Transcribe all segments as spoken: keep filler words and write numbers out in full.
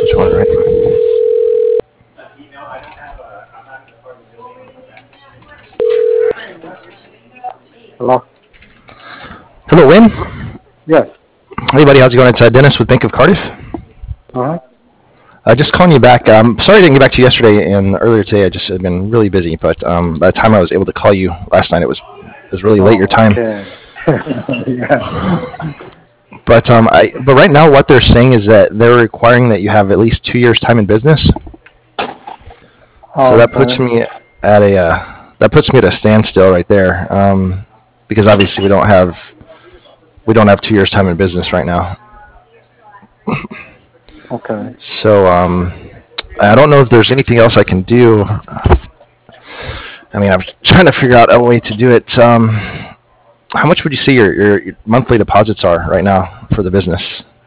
what you want, right? Hello? Hello, Win. Yes. Hey, buddy. How's it going? It's uh, Dennis with Bank of Cardiff. Uh-huh. Uh, just calling you back. Um, sorry I didn't get back to you yesterday and earlier today. I just had been really busy, but um, by the time I was able to call you last night, it was it was really late your time. Okay. Yeah. But um, I but right now, what they're saying is that they're requiring that you have at least two years time in business. So that puts Okay. me at a uh, that puts me at a standstill right there, um, because obviously we don't have we don't have two years time in business right now. Okay. So um, I don't know if there's anything else I can do. I mean, I'm trying to figure out a way to do it. Um, how much would you say your, your, your monthly deposits are right now for the business?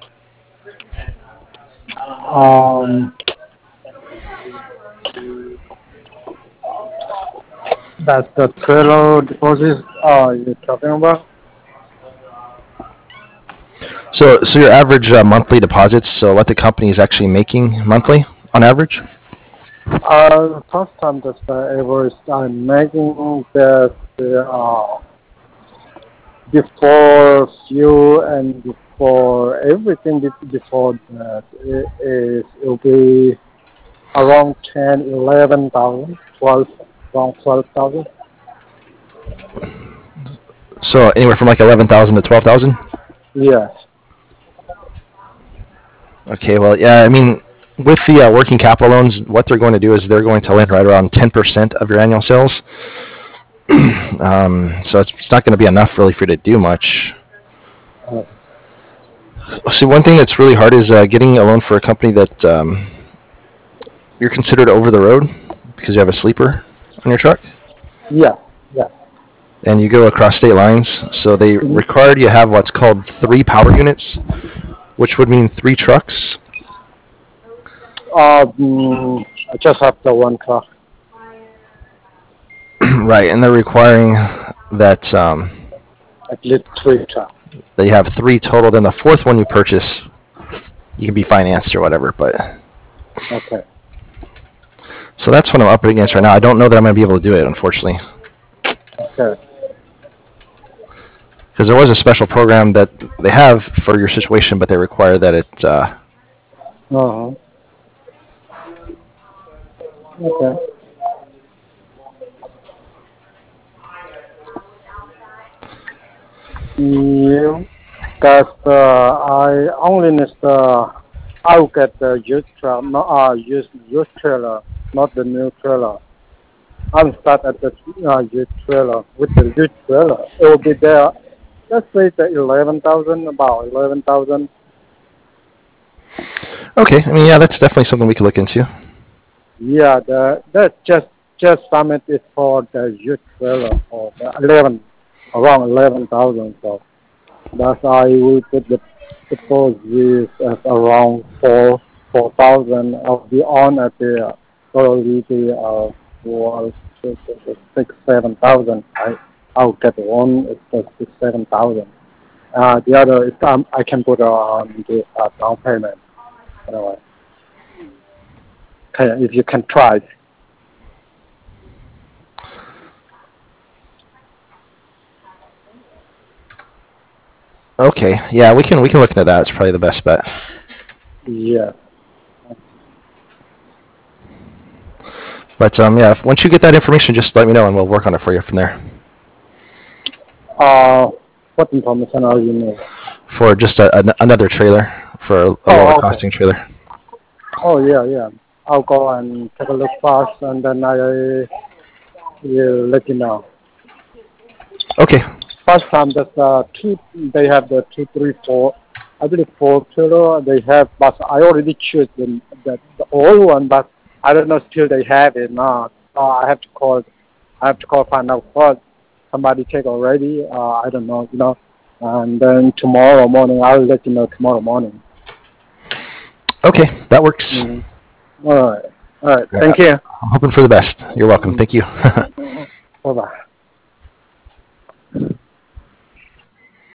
Um, that's the trailer deposit uh, you're talking about? So, so your average uh, monthly deposits. So, what the company is actually making monthly on average? Uh, first time that I was I'm making that uh, before fuel and before everything be- before that it, is, it will be around ten, eleven thousand, twelve, around twelve thousand. So, anywhere from like eleven thousand to twelve thousand. Yes. Okay. Well, yeah. I mean, with the uh, working capital loans, what they're going to do is they're going to lend right around ten percent of your annual sales. um, so it's, it's not going to be enough really for you to do much. Uh, See, one thing that's really hard is uh, getting a loan for a company that um, you're considered over the road because you have a sleeper on your truck yeah. Yeah. and you go across state lines. So they Mhm. require you to have what's called three power units, which would mean three trucks. Um, I just have the one car. Right, and they're requiring that um, At least three trucks. that you have three total. Then the fourth one you purchase, you can be financed or whatever. But Okay. so that's what I'm up against right now. I don't know that I'm going to be able to do it, unfortunately, Okay. because there was a special program that they have for your situation, but they require that it. Uh, Uh-huh. Okay. Yeah. Because uh, I only need the, I'll get the used truck, not uh, used, used trailer, not the new trailer. I'll start at the uh, used trailer. With the used trailer, it will be there, let's say the eleven thousand, about eleven thousand. okay, I mean, yeah, that's definitely something we could look into. Yeah, the, that's just, just submit it for the used trailer for the eleven, around eleven thousand. So that's I will put the deposit at around four, four thousand. I'll be on at the, uh, probably the, uh, four, six, six, six, seven thousand. I, I'll get one, it's just six, seven thousand. Uh, the other is, um, I can put on the uh, down payment. Anyway. Okay, if you can try. Okay, yeah, we can we can look into that. It's probably the best bet. Yeah. But um, yeah, if, once you get that information, just let me know and we'll work on it for you from there. Uh, what information are you need? For just a, an, another trailer, for a, a Oh, lower okay. costing trailer. Oh, yeah, yeah. I'll go and take a look first, and then I will let you know. Okay. First time that uh, two, they have the two, three, four. I believe four trailer they have, but I already choose the the, the old one, but I don't know still they have it not. Uh, I have to call. I have to call find out first. Somebody take already. Uh, I don't know, you know. And then tomorrow morning, I'll let you know tomorrow morning. Okay, that works. Mm-hmm. All right. All right. Yeah, Thank you. I'm hoping for the best. You're welcome. Thank you. Bye bye.